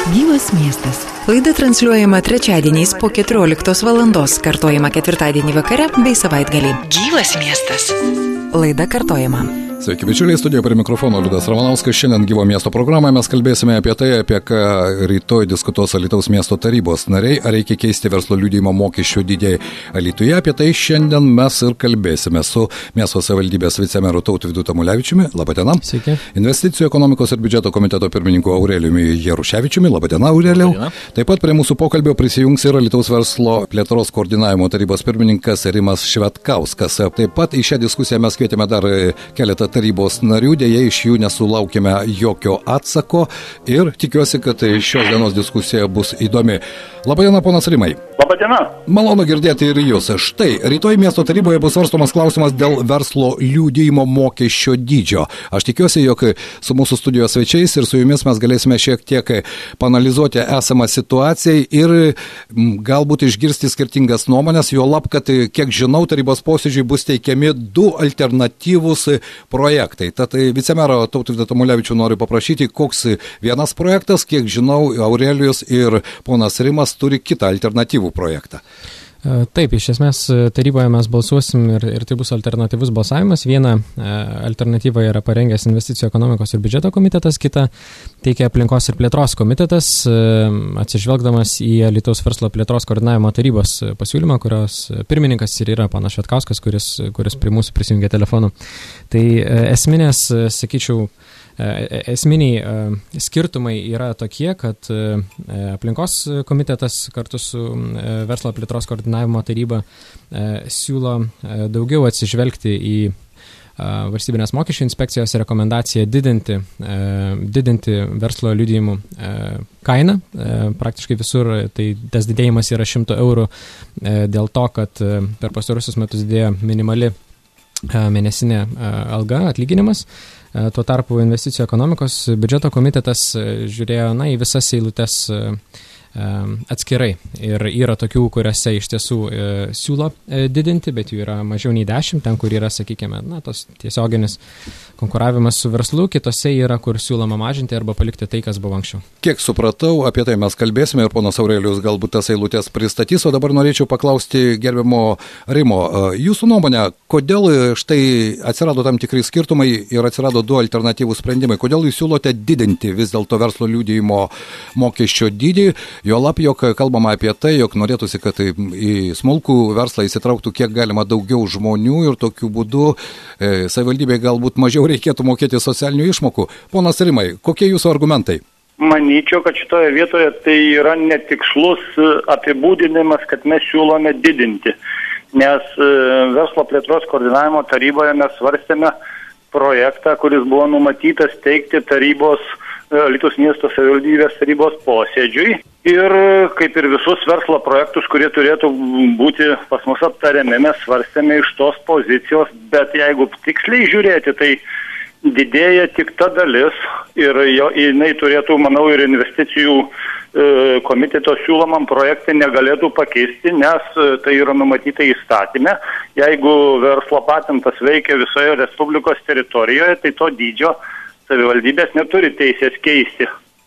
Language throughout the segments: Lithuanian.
Gyvas miestas. Laida transliuojama trečiadieniais po 14 valandos, kartojama ketvirtadienį vakare bei savaitgalį. Gyvas miestas. Laida kartojama. Sveiki, bičiuliai, studijoje prie mikrofono Liudas Ramanauskas. Šiandien Gyvo miesto programoje mes kalbėsime apie tai, apie ką rytoj diskutuos Alytaus miesto tarybos nariai, ar reikia keisti verslo liudijimo mokesčių dydį Alytuje. Apie tai šiandien mes ir kalbėsime su miesto savivaldybės vicemeru Tautvydu Tamulevičiumi. Labadiena. Sveiki. Investicijų, ekonomikos ir biudžeto komiteto pirmininku Aurelijumi Jaruševičiumi. Labadiena, Aurelijau. Taip pat prie mūsų pokalbio prisijungs ir Alytaus verslo plėtros koordinavimo tarybos pirmininkas Rimas Švetkauskas. Taip pat į šią diskusiją mes kvietėme dar keletą tarybos narių, dėja iš jų nesulaukėme jokio atsako ir tikiuosi, kad šios dienos diskusija bus įdomi. Labadiena, ponas Rimai. Labadiena. Malonu girdėti ir jūs. Štai, rytoj miesto taryboje bus svarstomas klausimas dėl verslo liudijimo mokesčio dydžio. Aš tikiuosi, jog su mūsų studijos svečiais ir su jumis mes galėsime šiek tiek panalizuoti esamą situaciją ir galbūt išgirsti skirtingas nuomonės, juolab, kad, kiek žinau, tarybos posėdžiui bus teikiami du alternatyvūs projektai. Tad vicemero Tautvydą Tamulevičių noriu paprašyti, koks vienas projektas, kiek žinau, Aurelijus ir ponas Rimas turi kitą alternatyvų projektą. Taip, iš esmės taryboje mes balsuosim ir tai bus alternatyvus balsavimas. Viena alternatyva yra parengęs investicijų, ekonomikos ir biudžeto komitetas, kita teikia aplinkos ir plėtros komitetas, atsižvelgdamas į Alytaus verslo plėtros koordinavimo tarybos pasiūlymą, kurios pirmininkas ir yra panas Švetkauskas, kuris prie mūsų prisijungia telefonu. Tai esminės, sakyčiau, esminiai skirtumai yra tokie, kad aplinkos komitetas kartu su verslo plėtros koordinavimo taryba siūlo daugiau atsižvelgti į valstybinės mokesčių inspekcijos rekomendaciją didinti verslo liudijimų kainą. Praktiškai visur tai tas didėjimas yra 100 eurų dėl to, kad per pastaruosius metus didėjo minimali mėnesinė alga, atlyginimas. Tuo tarpu investicijų ekonomikos biudžeto komitetas žiūrėjo į visas eilutes atskirai. Ir yra tokių, kuriuose iš tiesų siūlo didinti, bet jų yra mažiau nei 10, ten, kur yra, sakykime, tos tiesioginis konkuravimas su verslu, kitose yra, kur siūloma mažinti arba palikti tai, kas buvo anksčiau. Kiek supratau, apie tai mes kalbėsime ir ponas Aurelijus galbūt tas eilutės pristatys, o dabar norėčiau paklausti gerbiamo Rimo. Jūsų nuomonė, kodėl štai atsirado tam tikri skirtumai ir atsirado du alternatyvūs sprendimai? Kodėl jūs siūlote didinti vis dėlto verslo liudijimo mokesčio dydį? Juolab, jog kalbama apie tai, jog norėtųsi, kad į smulkų verslą įsitrauktų kiek galima daugiau žmonių ir tokiu būdu savivaldybei galbūt mažiau reikėtų mokėti socialinių išmokų. Ponas Rimai, kokie jūsų argumentai? Manyčiau, kad šitoje vietoje tai yra netikslus apibūdinimas, kad mes siūlome didinti, nes verslo plėtros koordinavimo taryboje mes svarstėme projektą, kuris buvo numatytas teikti tarybos Alytaus miesto savivaldybės tarybos posėdžiui. Ir kaip ir visus verslo projektus, kurie turėtų būti pas mus aptariami, mes svarstėme iš tos pozicijos, bet jeigu tiksliai žiūrėti, tai didėja tik ta dalis ir jinai turėtų, manau, ir investicijų komiteto siūlomam projektui negalėtų pakeisti, nes tai yra numatyta įstatyme. Jeigu verslo patentas veikia visoje Respublikos teritorijoje, tai to dydžio savivaldybės neturi teisės keisti.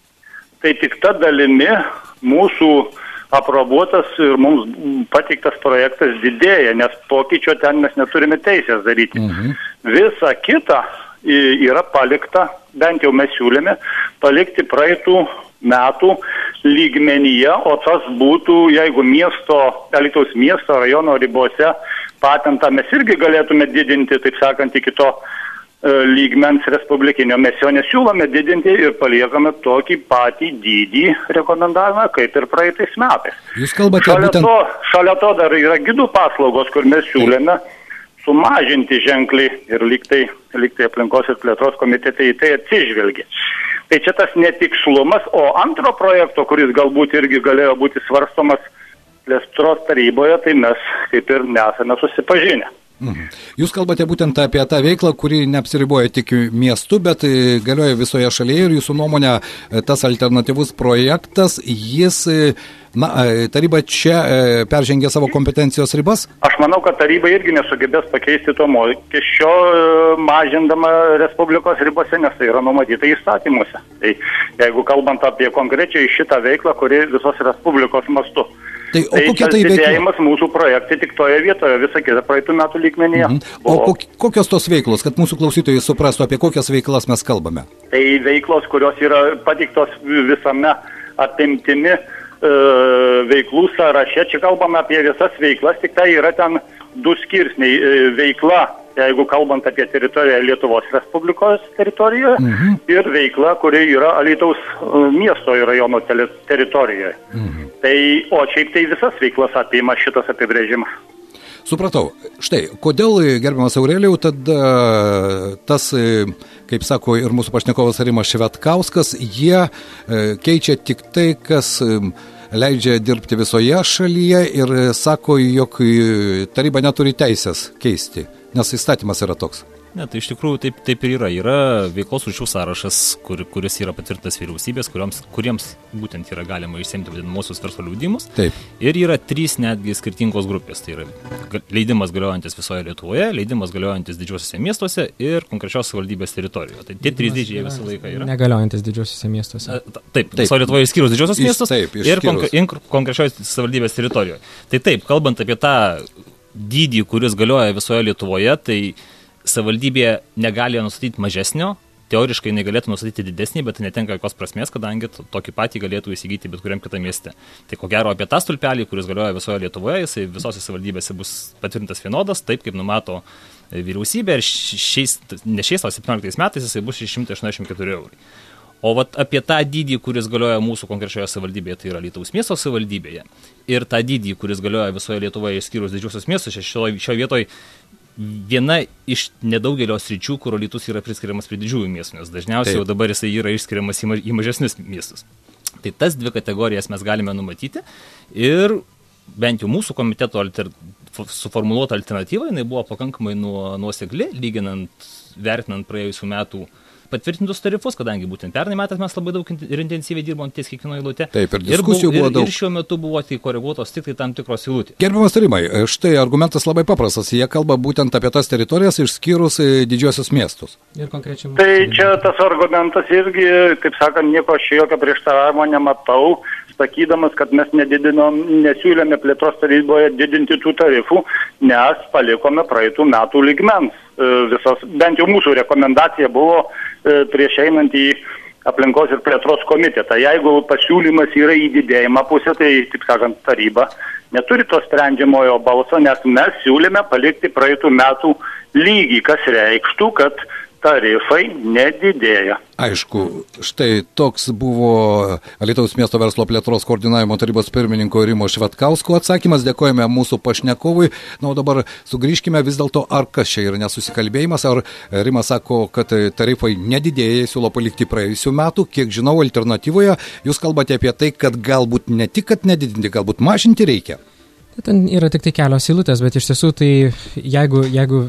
Tai tik ta dalimi mūsų aprobuotas ir mums pateiktas projektas didėja, nes pokyčio ten mes neturime teisės daryti. Visa kita yra palikta, bent jau mes siūlėme, palikti praeitų metų lygmenyje, o tas būtų, jeigu Alytaus miesto rajono ribose patentą mes irgi galėtume didinti, taip sakant, iki to lygmens respublikinio. Mes jo nesiūlome didinti ir paliekame tokį patį dydį rekomendavimą, kaip ir praeitais metais. Jūs kalbate šalia to dar yra gidų paslaugos, kur mes siūlėme sumažinti ženkliai ir lygtai aplinkos ir plėtros komitetai į tai atsižvelgia. Tai čia tas netikslumas, o antro projekto, kuris galbūt irgi galėjo būti svarstomas plėtros taryboje, tai mes kaip ir nesame susipažinę. Jūs kalbate būtent apie tą veiklą, kuri neapsiriboja tik miestu, bet galioja visoje šalyje ir jūsų nuomonė tas alternatyvus projektas, jis, taryba čia peržengė savo kompetencijos ribas? Aš manau, kad taryba irgi nesugebės pakeisti to mokesčio mažindama Respublikos ribose, nes tai yra numatyta įstatymuose. Tai jeigu kalbant apie konkrečiai šitą veiklą, kuri visos Respublikos mastu. Tai kokia tai didėjimas mūsų projektai tik toje vietoje, visą kitą praeitų metų lygmenyje. O kokios tos veiklos, kad mūsų klausytojai suprastų, apie kokias veiklas mes kalbame? Tai veiklos, kurios yra pateiktos visame apimtimi veiklų sąraše. Čia kalbame apie visas veiklas, tik tai yra ten 2 skirsniai veikla, jeigu kalbant apie teritoriją Lietuvos Respublikos teritorijoje, ir veikla, kuri yra Alytaus miesto ir rajono teritorijoje. Tai, o šiaip tai visas veiklas apima šitas apibrėžimas. Supratau. Štai, kodėl, gerbiamas Aurelijau, tada tas, kaip sako ir mūsų pašnekovas Rimas Švedkauskas, jie keičia tik tai, kas leidžia dirbti visoje šalyje ir sako, jog taryba neturi teisės keisti, nes įstatymas yra toks. Ne, tai iš tikrųjų taip ir yra. Yra veiklos rūšių sąrašas, kuris yra patvirtintas vyriausybės, kuriems būtent yra galima išsiimti vadinamosius verslo liudijimus. Taip. Ir yra 3 netgi skirtingos grupės. Tai yra leidimas galiojantis visoje Lietuvoje, leidimas galiojantis didžiuosiuose miestuose ir konkrečios savivaldybės teritorijoje. Tai tie 3 didžiai visą laiką yra. Negaliojantis didžiuosiuose miestuose. Taip. Visoje Lietuvoje išskyrus didžiuosius miestus ir konkrečios savivaldybės teritorijoje. Tai taip, kalbant apie tą dydį, kuris galioja visoje Lietuvoje, tai savivaldybė negali nustatyti mažesnio, teoriškai jinai galėtų nustatyti didesnį, bet netenka jokios prasmės, kadangi tokį patį galėtų įsigyti bet kuriam kitą mieste. Tai ko gero apie tą stulpelį, kuris galioja visoje Lietuvoje, jisai visose savivaldybėse bus patvirtintas vienodas, taip kaip numato vyriausybė, ir ne šiais, o 17 metais jisai bus 684 €. O vat apie tą dydį, kuris galioja mūsų konkrečioje savivaldybėje, tai yra Alytaus miesto savivaldybėje, ir tą dydį, kuris galioja visoje Lietuvoje išskyrus didžiuosius miestus, šioje vietoje viena iš nedaugelio sričių, kur Alytus yra priskiriamas prie didžiųjų miestų, nes dažniausiai jau dabar jisai yra išskiriamas į mažesnius miestus. Tai tas 2 kategorijas mes galime numatyti ir bent jau mūsų komiteto suformuluota alternatyva, jinai buvo pakankamai nuosekli, vertinant praėjusių metų patvirtintus tarifus, kadangi būtent pernai metais mes labai daug ir intensyviai dirbom ties kiekvienoje eilute. Taip, ir diskusijų buvo daug. Ir šiuo metu buvo tai koreguotos tik tai tam tikros eilutės. Gerbiamas Rimai, štai argumentas labai paprastas. Jie kalba būtent apie tas teritorijas išskyrus didžiosius miestus. Ir konkrečiai. Tai čia tas argumentas irgi, kaip sakant, nieko aš jokio prieštaravimo nematau, sakydamas, kad mes nesiūlėme plėtros taryboje didinti tų tarifų, nes palikome praeitų metų lygmens. Bent jau mūsų rekomendacija buvo prieš einant į aplinkos ir plėtros komitetą. Jeigu pasiūlymas yra į didėjimą pusę, tai, taip sakant, taryba neturi to sprendžiamojo balso, nes mes siūlėme palikti praeitų metų lygį, kas reikštų, kad tarifai nedidėja. Aišku, štai toks buvo Alytaus miesto verslo plėtros koordinavimo tarybos pirmininko Rimo Švedkausko atsakymas. Dėkojame mūsų pašnekovui. Na, o dabar sugrįžkime vis dėlto, ar kas čia yra nesusikalbėjimas, ar Rimas sako, kad tarifai nedidėja, siūlo palikti praėjusių metų. Kiek žinau, alternatyvoje jūs kalbate apie tai, kad galbūt ne tik, kad nedidinti, galbūt mažinti reikia. Ten yra tik tai kelios eilutės, bet iš tiesų tai jeigu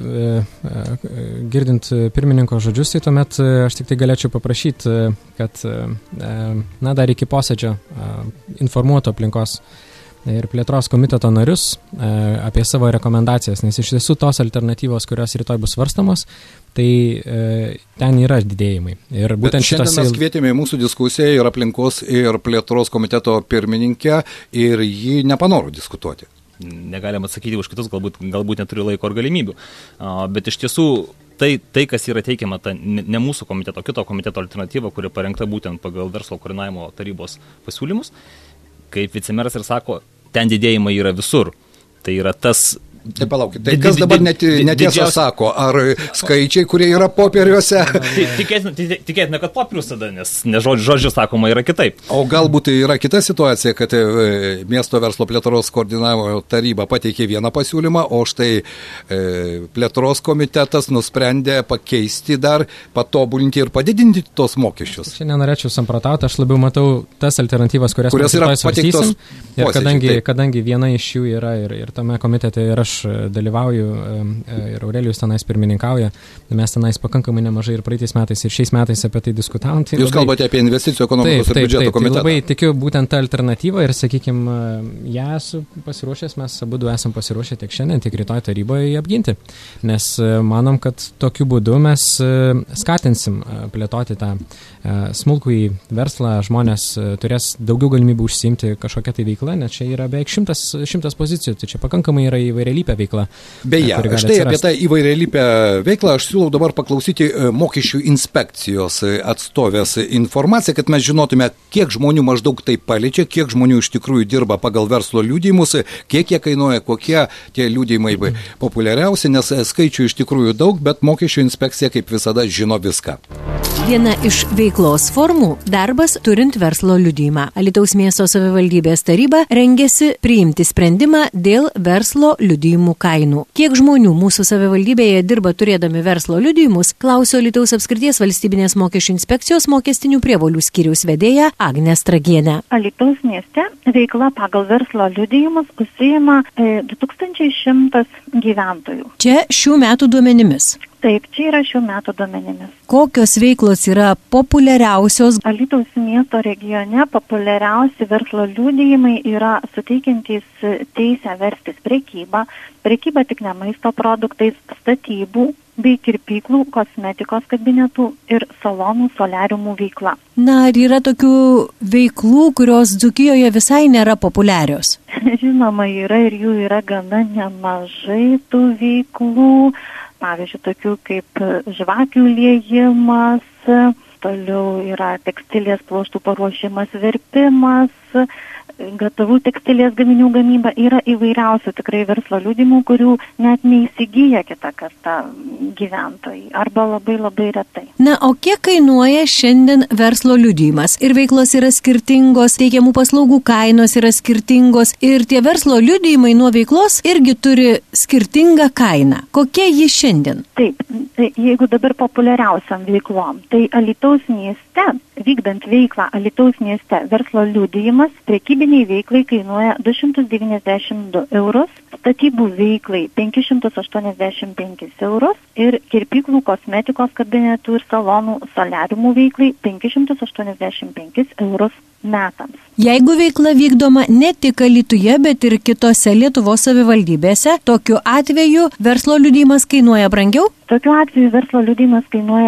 girdint pirmininko žodžius, tai tuomet aš tik tai galėčiau paprašyti, kad dar iki posėdžio informuotų aplinkos ir plėtros komiteto narius apie savo rekomendacijas, nes iš tiesų tos alternatyvos, kurios rytoj bus svarstamos, tai ten yra didėjimai. Ir būtent šiandien mes kvietėme į mūsų diskusiją ir aplinkos ir plėtros komiteto pirmininkę ir ji nepanoro diskutuoti. Negalim atsakyti už kitus, galbūt neturi laiko ar galimybių. Bet iš tiesų tai kas yra teikiama, ne mūsų komiteto, kito komiteto alternatyva, kuri parengta būtent pagal verslo koordinavimo tarybos pasiūlymus, kaip vicemeras ir sako, ten didėjimai yra visur. Tai yra tas... Tai palaukit, tai kas dabar netiesa sako, ar skaičiai, kurie yra popieriuose? Tikėtina, kad popierius tada, nes žodžiu sakoma yra kitaip. O galbūt yra kita situacija, kad miesto verslo plėtros koordinavimo taryba pateikė vieną pasiūlymą, o štai plėtros komitetas nusprendė pakeisti dar, patobulinti ir padidinti tos mokesčius. Čia nenorėčiau samprotauti, aš labiau matau tas alternatyvas, kurias yra pateiktos. Ir kadangi viena iš jų yra ir tame komitete, ir aš dalyvauju ir Aurelijus tenais pirmininkauja, mes tenais pakankamai nemažai ir praeitais metais, ir šiais metais apie tai diskutavom. Tai Jūs kalbate apie investicijų ekonomikos ir biudžeto komitetą. Tai labai tikiu būtent tą alternatyvą ir, sakykime, ją esu pasiruošęs, mes abudu esam pasiruošę tiek šiandien, tiek rytoj taryboje apginti, nes manom, kad tokiu būdu mes skatinsim plėtoti tą smulkųjį verslą, žmonės turės daugiau galimybių užsiimti kažkokią tai veiklą, nes čia yra beveik 100 pozicijų, tai čia pakankamai yra įvairialypė veikla. Beje, štai apie tą įvairialypę veiklą aš siūlau dabar paklausyti mokesčių inspekcijos atstovės informaciją, kad mes žinotume, kiek žmonių maždaug tai paliečia, kiek žmonių iš tikrųjų dirba pagal verslo liudijimus, kiek jie kainuoja, kokie tie liudijimai populiariausi, nes skaičių iš tikrųjų daug, bet mokesčių inspekcija kaip visada žino viską. Viena iš veiklos formų – darbas turint verslo liudijimą. Alytaus miesto savivaldybės taryba rengiasi priimti sprendimą dėl verslo liudijimų kainų. Kiek žmonių mūsų savivaldybėje dirba turėdami verslo liudijimus, klausė Alytaus apskrities valstybinės mokesčių inspekcijos mokestinių prievolių skyriaus vedėja Agnė Stragienė. Alytaus mieste veikla pagal verslo liudijimus užsiima 2100 gyventojų. Čia šių metų duomenimis. Taip, čia yra šių metų duomenimis. Kokios veiklos yra populiariausios? Alytaus miesto regione populiariausi verslo liudijimai yra suteikiantys teisę verstis prekybą tik ne maisto produktais, statybų bei kirpyklų, kosmetikos kabinetų ir salonų soliariumų veikla. Na, ar yra tokių veiklų, kurios Dzūkijoje visai nėra populiarios? Žinoma, yra ir jų yra gana nemažai tų veiklų. Pavyzdžiui, tokių kaip žvakių liejimas, toliau yra tekstilės pluoštų paruošimas, virpimas, gatavų tekstilės gaminių gamyba. Yra įvairiausių tikrai verslo liudijimų, kurių net neįsigyja kitą kartą gyventojai arba labai labai retai. Na, o kiek kainuoja šiandien verslo liudijimas? Ir veiklos yra skirtingos, teikiamų paslaugų kainos yra skirtingos ir tie verslo liudijimai nuo veiklos irgi turi skirtingą kainą. Kokia ji šiandien? Taip, tai jeigu dabar populiariausiam veiklom, tai Alytaus mieste, vykdant veiklą Alytaus mieste, verslo liudijimas prekybiniai veiklai kainuoja 292 eurus, statybų veiklai 585 eurus ir kirpyklų, kosmetikos kabinetų ir salonų soliariumų veiklai 585 eurus metams. Jeigu veikla vykdoma ne tik Alytuje, bet ir kitose Lietuvos savivaldybėse, tokiu atveju verslo liudijimas kainuoja brangiau? Tokiu atveju verslo liudijimas kainuoja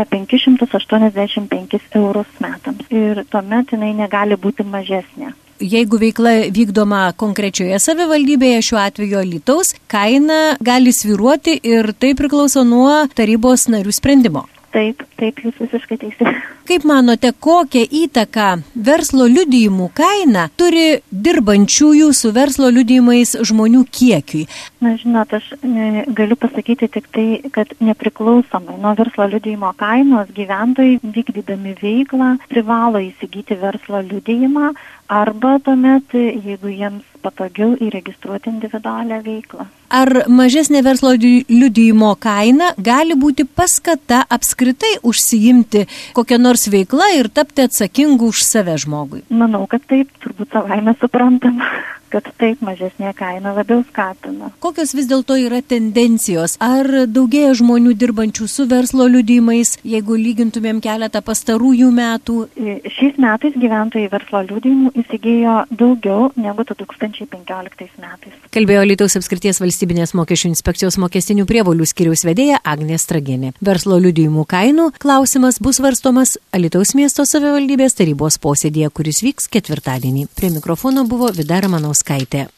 585 eurus metams ir tuomet jinai negali būti mažesnė. Jeigu veikla vykdoma konkrečioje savivaldybėje, šiuo atveju Alytaus, kaina gali svyruoti ir tai priklauso nuo tarybos narių sprendimo. Taip, jūs visiškai teisi. Kaip manote, kokią įtaką verslo liudijimų kaina turi dirbančiųjų su verslo liudijimais žmonių kiekiui? Na, žinot, aš galiu pasakyti tik tai, kad nepriklausomai nuo verslo liudijimo kainos gyventojai vykdydami veiklą privalo įsigyti verslo liudijimą arba tuomet, jeigu jiems patogiau, įregistruoti individualią veiklą. Ar mažesnė verslo liudijimo kaina gali būti paskata apskritai užsiimti kokią nors veiklą ir tapti atsakingu už save žmogui? Manau, kad taip, turbūt savaime suprantama, kad taip mažesnė kaina labiau skatina. Kokios vis dėlto yra tendencijos? Ar daugėja žmonių dirbančių su verslo liudijimais, jeigu lygintumėm keletą pastarųjų metų? Šiais metais gyventojai verslo liudijimų įsigijo daugiau negu 2015 metais. Kalbėjo Alytaus apskrities valstybinės mokesčių inspekcijos mokestinių prievolių skyriaus vedėja Agnė Stragienė. Verslo liudijimų kainų klausimas bus svarstomas Alytaus miesto savivaldybės tarybos posėdėje, kuris vyks ketvirtadienį. Prie mikrofono buvo Vida Ramanauskaitė.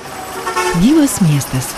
Gyvas miestas.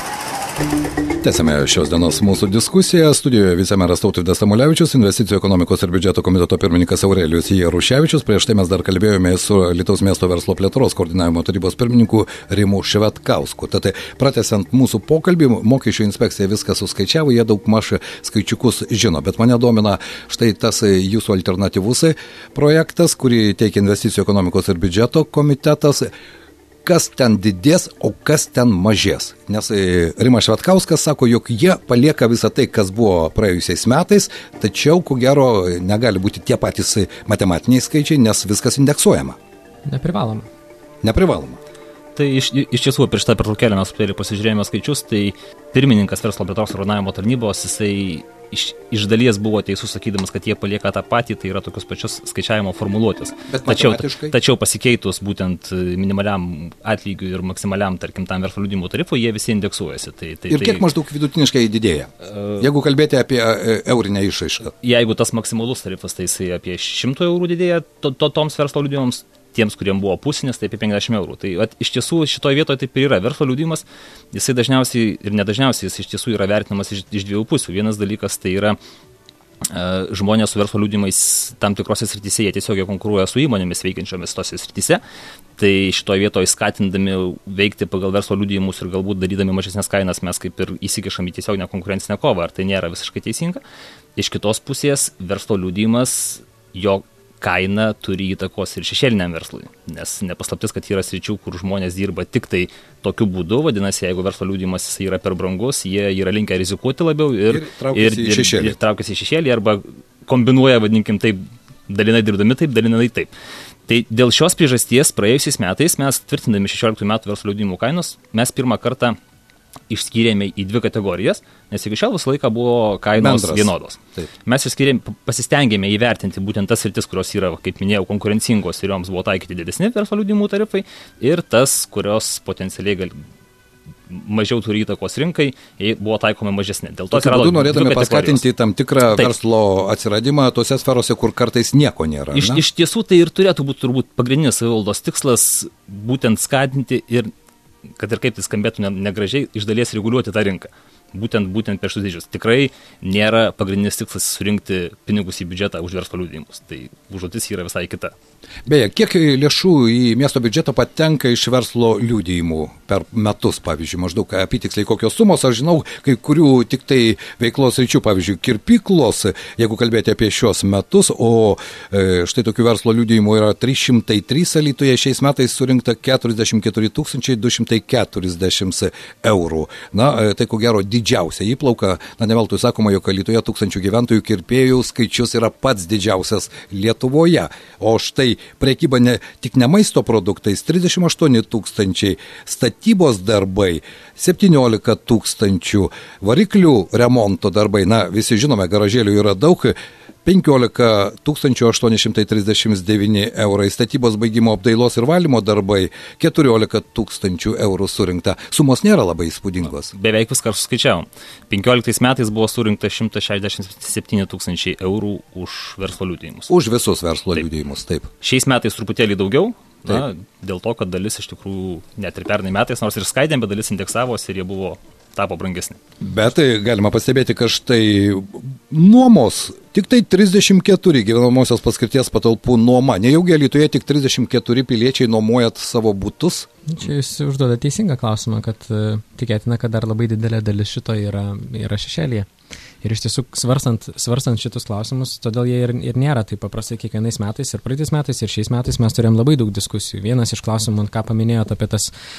Tęsime šios dienos mūsų diskusiją. Studijoje vicemeras Tautvydas Tamulevičius, investicijų ekonomikos ir biudžeto komiteto pirmininkas Aurelijus Jaruševičius. Prieš tai mes dar kalbėjome su Alytaus miesto verslo plėtros koordinavimo tarybos pirmininku Rimu Švetkausku. Tad pratęsiant mūsų pokalbį, mokesčių inspekcija viską suskaičiavo, jie daug maž skaičiukus žino, bet mane domina štai tas jūsų alternatyvus projektas, kurį teikia investicijų ekonomikos ir biudžeto komitetas. Kas ten didės, o kas ten mažės. Nes Rimas Švetkauskas sako, jog jie palieka visą tai, kas buvo praėjusiais metais, tačiau, ko gero, negali būti tie patys matematiniai skaičiai, nes viskas indeksuojama. Neprivaloma. Neprivaloma. Tai iš tiesų prieš tą pertraukėlę mes pasižiūrėjome skaičius, tai pirmininkas verslo plėtros koordinavimo tarnybos, jisai iš dalies buvo teisus sakydamas, kad jie palieka tą patį, tai yra tokius pačius skaičiavimo formuluotės. Tačiau pasikeitus būtent minimaliam atlygiui ir maksimaliam, tarkim, tam verslo liudijimo tarifui, jie visi indeksuojasi. Ir kiek maždaug vidutiniškai didėja? Jeigu kalbėti apie eurinę išraišką. Jeigu tas maksimalus tarifas, tai jisai apie 100 eurų didėja toms verslo liudijimams, tiems, kuriems buvo pusinis, tai apie 50 eurų. Tai iš tiesų šitoje vietoje taip ir yra. Verslo liudijimas, jisai dažniausiai ir nedažniausiai, jis iš tiesų yra vertinamas iš dviejų pusių. Vienas dalykas tai yra žmonės su verslo liudijimais tam tikrose srityse, jie tiesiog konkuruoja su įmonėmis veikiančiomis tose srityse. Tai šitoje vietoje skatindami veikti pagal verslo liudijimus ir galbūt darydami mažesnės kainas, mes kaip ir įsikišam į tiesioginę konkurencinę kovą. Ar tai nėra visiškai teisinga? Iš kitos pusės verslo liudijimas, jo kaina turi įtakos ir šešėliniam verslui, nes nepaslaptis, kad yra sričių, kur žmonės dirba tik tai tokiu būdu, vadinasi, jeigu verslo liudijimas jis yra per brangus, jie yra linkę rizikuoti labiau ir traukiasi į šešėlį arba kombinuoja, vadinkim taip, dalinai dirbdami taip, dalinai taip. Tai dėl šios priežasties praėjusiais metais mes tvirtindami 16 metų verslo liudijimų kainos, mes pirmą kartą išskyrėme į dvi kategorijas, nes iki šiol visą laiką buvo kainos vienodos. Taip. Mes pasistengėme įvertinti būtent tas sritis, kurios yra, kaip minėjau, konkurencingos ir joms buvo taikyti didesni verslo liudijimų tarifai ir tas, kurios potencialiai mažiau turi įtakos rinkai, buvo taikomi mažesni. Dėl to būdu norėdami paskatinti tam tikrą verslo atsiradimą tose sferose, kur kartais nieko nėra. Iš tiesų tai ir turėtų būti turbūt pagrindinis savivaldos tikslas būtent skatinti ir kad ir kaip tai skambėtų negražiai, iš dalies reguliuoti tą rinką. Būtent per šius dydžius. Tikrai nėra pagrindinis tikslas surinkti pinigus į biudžetą už verslo liudijimus. Tai užduotis yra visai kita. Beje, kiek lėšų į miesto biudžetą patenka iš verslo liudijimų per metus, pavyzdžiui, maždaug apytiksliai kokios sumos? Aš žinau, kai kurių tik tai veiklos ryčių, pavyzdžiui, kirpyklos, jeigu kalbėti apie šios metus, o štai tokių verslo liudijimų yra 303 Alytuje, šiais metais surinkta 44 240 eurų. Na, tai ko gero didžiausia įplauka, ne veltui sakoma, jog Alytuje 1000 gyventojų kirpėjų skaičius yra pats didžiausias Lietuvoje. O štai prekyba tik ne maisto produktais 38 000, statybos darbai 17 000, variklių remonto darbai, visi žinome, garažėlių yra daug, 15 839 eurai, statybos baigimo apdailos ir valymo darbai 14 000 eurų surinkta. Sumos nėra labai įspūdingos. Beveik viską suskaičiavom. 15 metais buvo surinkta 167 000 eurų už verslo liudijimus. Už visus verslo liudijimus, taip. Šiais metais truputėlį daugiau, dėl to, kad dalis iš tikrųjų net ir pernai metais, nors ir skaidėm, bet dalis indeksavosi ir jie tapo brangesni. Bet galima pastebėti, kad štai nuomos tik tai 34 gyvenamosios paskirties patalpų nuoma. Nejaugi Alytuje tik 34 piliečiai nuomojat savo butus? Čia jūs užduoda teisingą klausimą, kad tikėtina, kad dar labai didelė dalis šito yra šešėlyje. Ir iš tiesų, svarstant šitus klausimus, todėl jie ir nėra taip paprastai kiekvienais metais, ir praeitais metais, ir šiais metais mes turėjom labai daug diskusijų. Vienas iš klausimų, ką paminėjot apie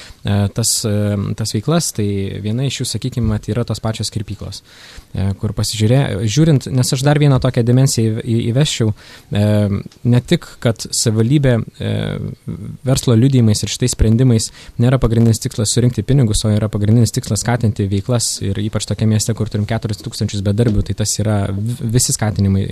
tas veiklas, tai viena iš jų, sakykime, yra tos pačios kirpyklos, kur žiūrint, nes aš dar vieną tokią dimensiją įvesčiau, ne tik, kad savivaldybė verslo liudijimais ir šitais sprendimais nėra pagrindinis tikslas surinkti pinigus, o yra pagrindinis tikslas skatinti veiklas ir ypač tokia mieste, kur turim 4000 bedarbių, tai tas yra, visi skatinimai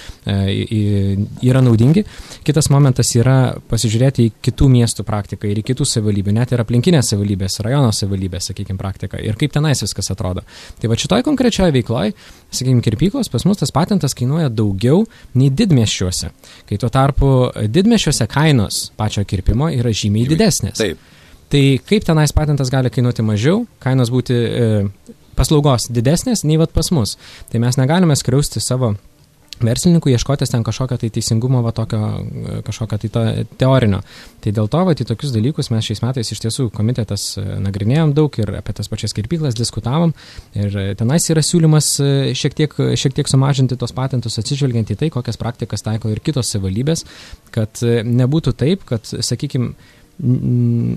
yra naudingi. Kitas momentas yra pasižiūrėti į kitų miestų praktiką ir į kitų savivaldybių, net ir aplinkinės savivaldybės, rajono savivaldybės, sakykime, praktiką ir kaip tenais viskas atrodo. Tai va šitoj konkrečioje veikloje, sakykime, kirpyklos, pas mus tas patentas kainuoja daugiau nei didmiesčiuose, kai tuo tarpu didmiesčiuose kainos pačio kirpimo yra žymiai didesnės. Taip. Tai kaip tenais patentas gali kainuoti mažiau, kainos būti paslaugos didesnės nei vat pas mus. Tai mes negalime skriausti savo verslininkų, ieškotis ten kažkokio tai teisingumo, kažkokio tai teorinio. Tai dėl to, į tokius dalykus mes šiais metais iš tiesų komitetas nagrinėjom daug ir apie tas pačias kirpyklas diskutavom. Ir tenais yra siūlymas šiek tiek sumažinti tos patentus, atsižvelgiant į tai, kokias praktikas taiko ir kitos savivaldybės, kad nebūtų taip, kad, sakykime,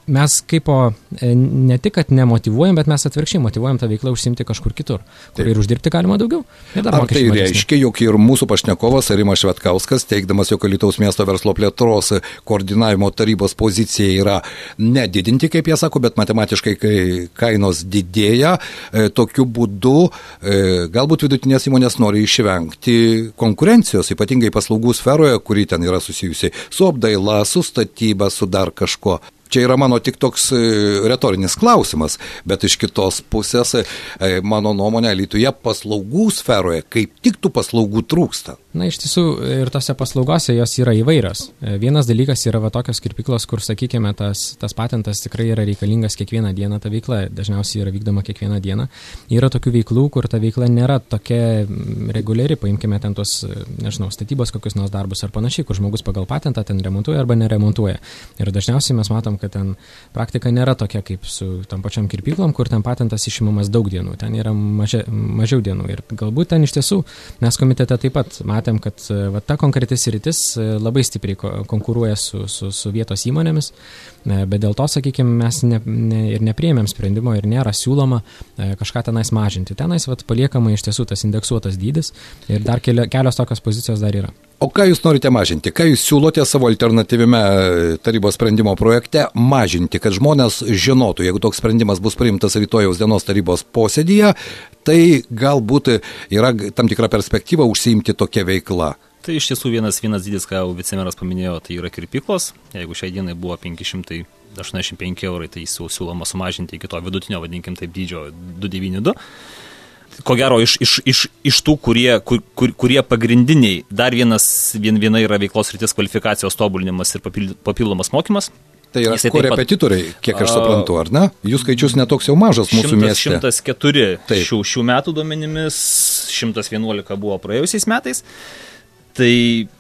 mes ne tik, kad nemotyvuojam, bet mes atvirkščiai motyvuojam tą veiklą užsiimti kažkur kitur, kur ir uždirbti galima daugiau. Ar tai reiškia, jog ir mūsų pašnekovas Rimas Švetkauskas, teigdamas, jog Alytaus miesto verslo plėtros koordinavimo tarybos pozicija yra nedidinti, kaip jie sako, bet matematiškai, kai kainos didėja, tokiu būdu galbūt vidutinės įmonės nori išvengti konkurencijos, ypatingai paslaugų sferoje, kuri ten yra susijusi su apdaila, su statyba, su dar kažko. Čia yra mano tik toks retorinis klausimas, bet iš kitos pusės, mano nuomonė, Alytuje paslaugų sferoje kaip tik tų paslaugų trūksta. Na, iš tiesų, ir tose paslaugose jos yra įvairios. Vienas dalykas yra tokios kirpyklos, kur, sakykime, tas patentas tikrai yra reikalingas kiekvieną dieną, ta veikla dažniausiai yra vykdoma kiekvieną dieną. Yra tokių veiklų, kur ta veikla nėra tokia reguliari, paimkime ten tos, statybos kokius nors darbus ar panašiai, kur žmogus pagal patentą ten remontuoja arba neremontuoja. Ir dažniausiai mes matom, kad ten praktika nėra tokia kaip su tam pačiam kirpyklom, kur ten patentas išimamas daug dienų, ten yra mažiau dienų. Ir galbūt ten iš tiesų mes komitete taip pat matėm, kad ta konkreti sritis labai stipriai konkuruoja su vietos įmonėmis, bet dėl to, sakykime, mes ir nepriėmėm sprendimo ir nėra siūloma kažką tenais mažinti. Tenais paliekama iš tiesų tas indeksuotas dydis ir dar kelios tokios pozicijos dar yra. O ką jūs norite mažinti? Ką jūs siūlote savo alternatyvime tarybos sprendimo projekte mažinti, kad žmonės žinotų, jeigu toks sprendimas bus priimtas rytojaus dienos tarybos posėdyje, tai galbūt yra tam tikra perspektyva užsiimti tokia veikla? Tai iš tiesų vienas dydis, ką vicemeras paminėjo, tai yra kirpyklos. Jeigu šiai dienai buvo 585 eurai, tai siūloma sumažinti iki to vidutinio, vadinkim taip, dydžio 292. Ko gero, iš tų, kurie pagrindiniai, dar viena yra veiklos sritis kvalifikacijos tobulinimas ir papildomas mokymas. Tai yra korepetitoriai, kiek aš suprantu, ar ne? Jų skaičius netoks jau mažas mūsų mieste. 104 šių metų duomenimis, 111 buvo praėjusiais metais. Tai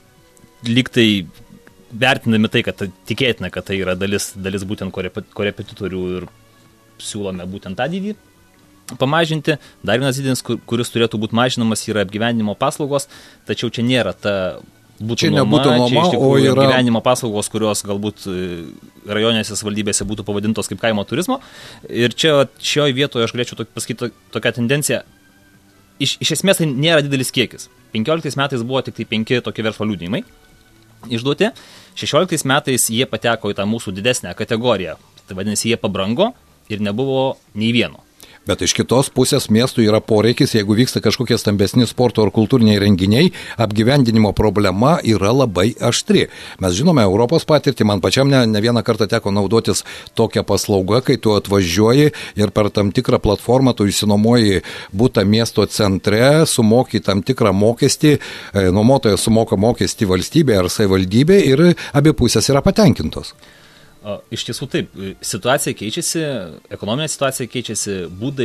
lygtai vertinami tai, kad tikėtina, kad tai yra dalis būtent korepetitorių ir siūlome būtent tą dydį pamažinti. Dar vienas dydis, kuris turėtų būti mažinamas, yra apgyvendinimo paslaugos, tačiau čia nėra ta būtų nuoma, čia iš tikrųjų yra apgyvendinimo paslaugos, kurios galbūt rajonėse savivaldybėse būtų pavadintos kaip kaimo turizmo. Ir čia šioje vietoje aš galėčiau pasakyti tokią tendenciją. Iš esmės tai nėra didelis kiekis. 15 metais buvo tik tai 5 tokie verslo liudijimai išduoti. 16 metais jie pateko į tą mūsų didesnę kategoriją. Tai vadinasi, jie pabrango ir nebuvo nei vieno. Bet iš kitos pusės miestų yra poreikis, jeigu vyksta kažkokie stambesni sporto ar kultūriniai renginiai, apgyvendinimo problema yra labai aštri. Mes žinome Europos patirtį, man pačiam ne vieną kartą teko naudotis tokią paslaugą, kai tu atvažiuoji ir per tam tikrą platformą tu išsinuomoji butą miesto centre, sumoki tam tikrą mokestį, nuomotojas sumoka mokestį valstybė ar savivaldybė ir abi pusės yra patenkintos. Iš tiesų taip, situacija keičiasi, ekonominė situacija keičiasi, būdai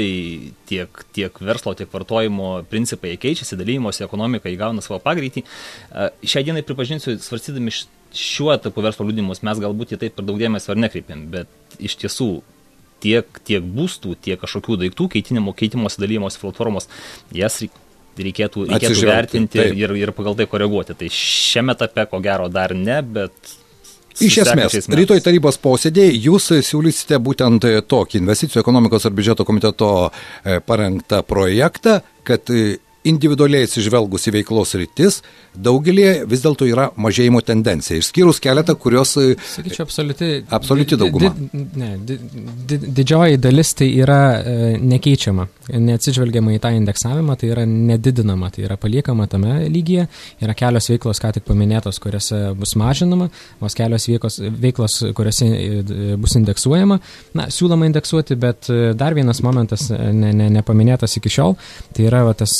tiek verslo, tiek vartojimo principai keičiasi, dalymosi ekonomika įgauna savo pagreitį. Šią dieną, pripažinsiu, svarstydami šiuo etapu verslo liudijimus, mes galbūt į tai per daug dėmesio ar nekreipiam, bet iš tiesų tiek būstų, tiek kažkokių daiktų keitimosi dalymosi platformos, jas reikėtų vertinti ir pagal tai koreguoti. Tai šiame etape ko gero dar ne, bet iš esmės, rytoj tarybos posėdėje jūs siūlysite būtent tokį investicijų ekonomikos ir biudžeto komiteto parengtą projektą, kad individualiai atsižvelgus į veiklos rytis, daugelį vis dėlto yra mažėjimo tendencija, išskyrus keletą, kurios... Sakyčiau, absoliuti dauguma. Didžioji dalis tai yra nekeičiama, neatsižvelgiama į tą indeksavimą, tai yra nedidinama, tai yra paliekama tame lygyje, yra kelios veiklos, ką tik paminėtos, kuriuose bus mažinama, vos kelios veiklos, kuriuose bus indeksuojama. Na, siūloma indeksuoti, bet dar vienas momentas nepaminėtas iki šiol, tai yra tas...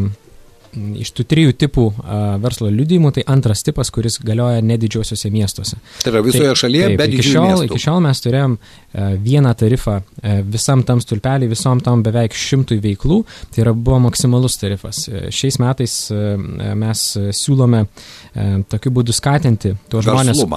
Iš tų 3 tipų verslo liudijimų, tai antras tipas, kuris galioja nedidžiausiuose miestuose. Tai yra visoje šalyje, bet didžiųjų miestų. Iki šiol mes turėjom vieną tarifą visam tam stulpelį, visom tam beveik 100 veiklų, tai yra buvo maksimalus tarifas. Šiais metais mes siūlome tokiu būdu skatinti tuos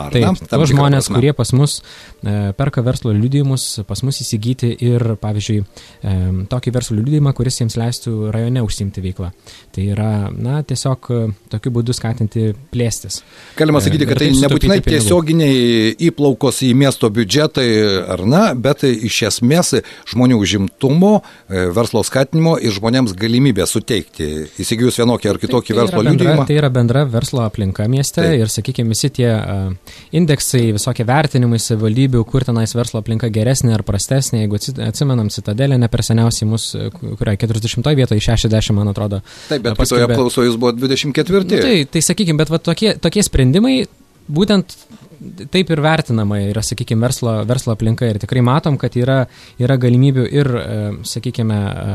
žmonės, kurie pas mus perka verslo liudijimus, pas mus įsigyti ir, pavyzdžiui, tokį verslo liudijimą, kuris jiems leistų rajone užsiimti veiklą. Tai yra, tiesiog tokiu būdu skatinti plėstis. Galima sakyti, kad tai nebūtinai tiesioginiai įplaukos į miesto biudžetai, ar bet iš esmės žmonių užimtumo, verslo skatinimo ir žmonėms galimybę suteikti, įsigijus vienokį ar kitokį verslo liudijimą. Tai yra bendra verslo aplinka mieste ir, sakykime, visi tie indeksai, visokie vertinimai savivaldybių, kur tenais verslo aplinka geresnė ar prastesnė, jeigu atsimenam Citadelę, ne per seniausiai mus, kurioje 40 vietoje, 60, man atrodo. Taip, bet kitoje apklausoje jūs buvo 24. Tai sakykime, bet tokie sprendimai būtent taip ir vertinama yra, sakykime, verslo aplinka ir tikrai matom, kad yra galimybių ir, sakykime,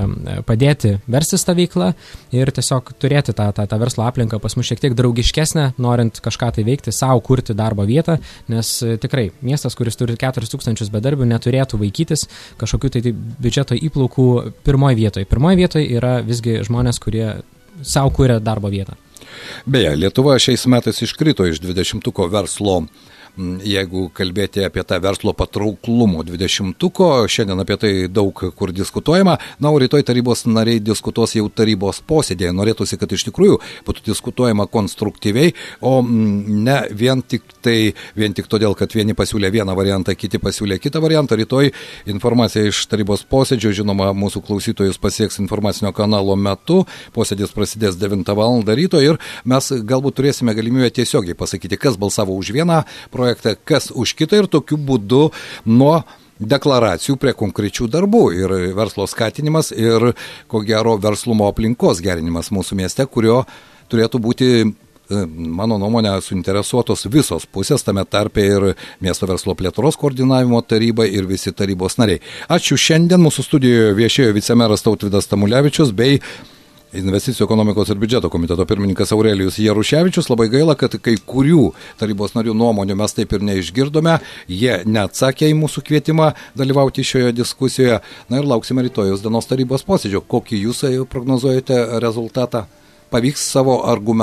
padėti verstis tą veiklą ir tiesiog turėti tą verslo aplinką pas mus šiek tiek draugiškesnę, norint kažką tai veikti, savo kurti darbo vietą, nes tikrai miestas, kuris turi 4000 bedarbių, neturėtų vaikytis kažkokių tai biudžeto įplaukų pirmoje vietoje. Pirmoje vietoje yra visgi žmonės, kurie savo kuria darbo vietą. Beje, Lietuva šiais metais iškrito iš 20-tuko verslo, jeigu kalbėti apie tą verslo patrauklumo 20-tuko, šiandien apie tai daug kur diskutuojama, o rytoj tarybos nariai diskutuos jau tarybos posėdėje. Norėtųsi, kad iš tikrųjų būtų diskutuojama konstruktyviai, o ne vien tik todėl, kad vieni pasiūlė vieną variantą, kiti pasiūlė kitą variantą. Rytoj informacija iš tarybos posėdžio, žinoma, mūsų klausytojus pasieks informacinio kanalo metu, posėdis prasidės 9 val. Ryto ir mes galbūt turėsime galimybę tiesiogiai pasakyti, kas balsavo už vieną projektą, kas už kitą ir tokiu būdu nuo deklaracijų prie konkrečių darbų ir verslo skatinimas ir, ko gero, verslumo aplinkos gerinimas mūsų mieste, kurio turėtų būti, mano nuomonė, suinteresuotos visos pusės, tame tarpe ir miesto verslo plėtros koordinavimo taryba ir visi tarybos nariai. Ačiū. Šiandien mūsų studijoje viešėjo vicemeras Tautvydas Tamulevičius bei Investicijų ekonomikos ir biudžeto komiteto pirmininkas Aurelijus Jaruševičius. Labai gaila, kad kai kurių tarybos narių nuomonių mes taip ir neišgirdome. Jie neatsakė į mūsų kvietimą dalyvauti šioje diskusijoje. Ir lauksime rytojos dienos tarybos posėdžio. Kokį jūs prognozuojate rezultatą? Pavyks savo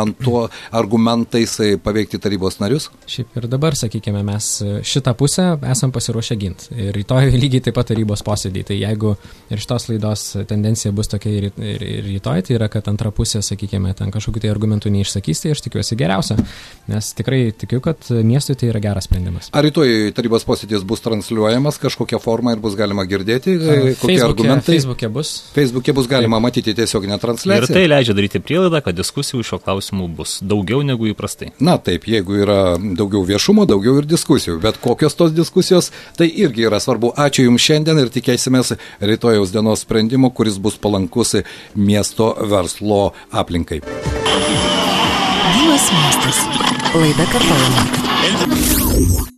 argumentais paveikti tarybos narius? Šiaip ir dabar, sakykime, mes šitą pusę esam pasiruošę ginti. Ir rytoj lygiai taip pat tarybos posėdį. Tai jeigu ir šitos laidos tendencija bus tokia ir rytoj, tai yra, kad antra pusė, sakykime, ten kažkokių tai argumentų neišsakys, tai aš tikiuosi geriausia. Nes tikrai tikiu, kad miestui tai yra geras sprendimas. Ar rytoj tarybos posėdis bus transliuojamas kažkokia forma ir bus galima girdėti? Kokie argumentai? Facebook'e bus galima matyti tiesioginę transliaciją. Ir tai leidžia daryti prielaidą, kad diskusijų šio klausimu bus daugiau negu įprastai. Na taip, jeigu yra daugiau viešumo, daugiau ir diskusijų, bet kokios tos diskusijos, tai irgi yra svarbu. Ačiū Jums šiandien ir tikėsimės rytojaus dienos sprendimo, kuris bus palankus miesto verslo aplinkai. Gyvas miestas. Laida kartojama.